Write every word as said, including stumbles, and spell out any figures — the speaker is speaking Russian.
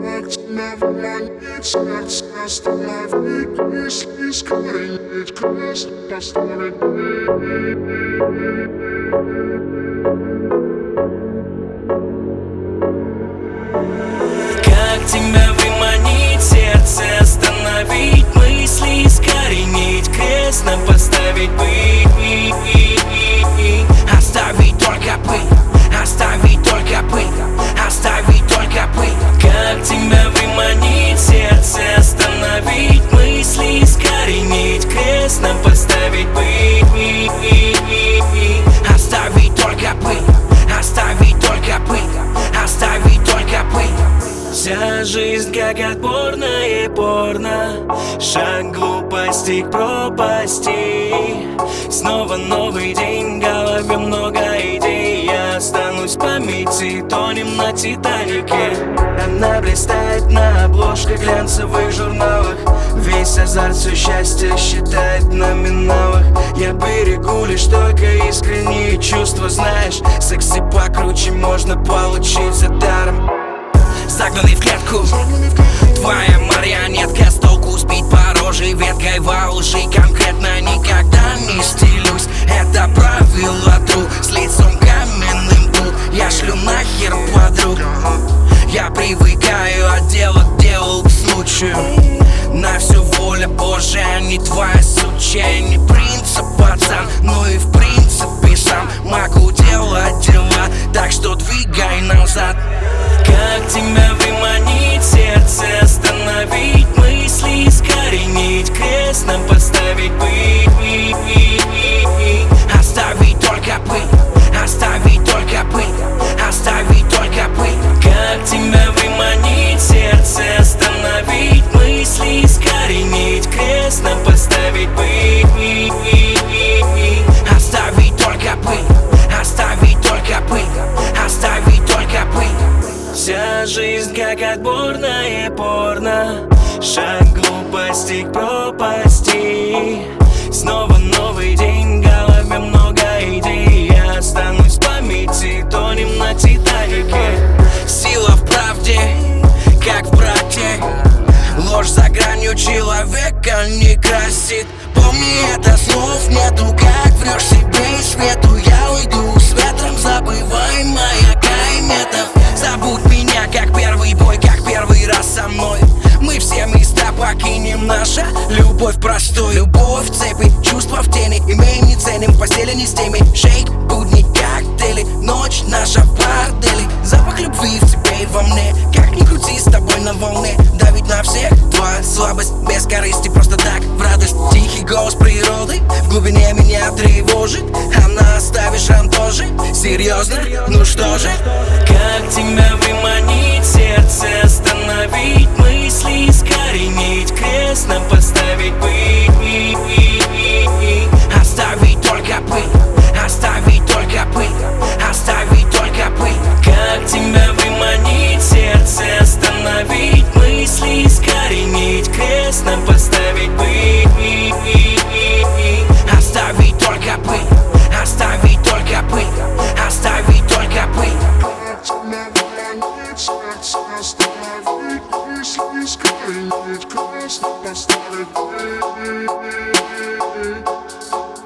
Как тебя выманить, сердце остановить, мысли искоренить, крест поставить. Как тебя выманить, сердце остановить, мысли искоренить, крест нам поставить быть. Оставить только пыль, оставить только пыль, оставить только пыль. Как тебя выманить, сердце остановить, мысли искоренить, крест нам поставить быть. Оставить только пыль, оставить только пыль, оставить только пыль. Вся жизнь как отборное порно, шаг глупости к пропасти. Снова новый день, в голове много идей. Я останусь в памяти, тонем на Титанике. Она блистает на обложках глянцевых журналах. Весь азарт, все счастье считает в номиналах. Я берегу лишь только искренние чувства. Знаешь, секси покруче можно получить за даром. Загнанный в клетку, твоя марионетка, с толку сбить по роже веткой во лжи. Конкретно никогда не стелюсь, это правило true. С лицом каменным тут, я шлю нахер подруг. Я привыкаю от дела к делу, к случаю. На всю воля Божия, не твоя сучья. Не принцип, пацан, ну и в принципе сам могу делать дела, так что двигай назад. Как тебя выманить, сердце остановить, мысли искоренить, крест нам поставить быть. Оставить только пыль, оставить только пыль, оставить только пыль. Как тебя выманить, сердце остановить, мысли искоренить, крест нам поставить быть. Оставить только пыль, оставить только пыль, оставить только пыль. Вся жизнь как отборное порно, шаг глупости к пропасти. Снова новый день, в голове много идей. Я останусь в памяти, тонем на Титанике. Сила в правде, как в брате. Ложь за гранью человека не красит. Помни, это слов нету, как врешь себе и свету. Я уйду с ветром, забывай маяка и метов. Забудь меня, как первый бой, как первый раз со мной. Мы все места покинем, наша любовь простой. Любовь в цепи, чувства в тени, имеем не ценим, в постели не с теми. Шейк, будни, коктейли, ночь наша в борделе. Запах любви в тебе и во мне, как ни крути, с тобой на волне. Давить на всех, твоя слабость, без корысти, просто так, в радость. Тихий голос природы, в глубине меня тревожит. Она оставишь шрам тоже, серьезно, ну что же? Как тебя выманить, сердце остановить, мысли искоренить, крест нам поставить быть. Оставить только пыль, оставить только пыль, оставить только пыль. Как тебя выманить, сердце остановить, мысли искоренить, крест нам поставить быть. Оставить только пыль, оставить только пыль, оставить только пыль. Как тебя выманить, сердце остановить, мысли искоренить, крест поставить.